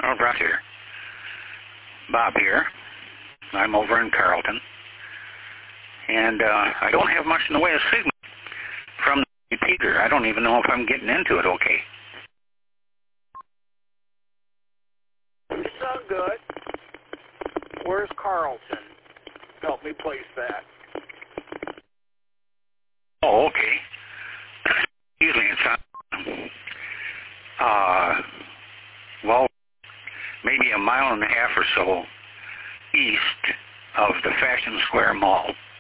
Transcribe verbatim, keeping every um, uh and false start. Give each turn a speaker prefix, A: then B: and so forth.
A: Oh, right here. Bob here. I'm over in Carlton. And uh, I don't have much in the way of signal from the repeater. I don't even know if I'm getting into it okay.
B: You sound good. Where's Carlton? Help me place that.
A: Oh, okay. Usually it's on, uh, well, maybe a mile and a half or so east of the Fashion Square Mall.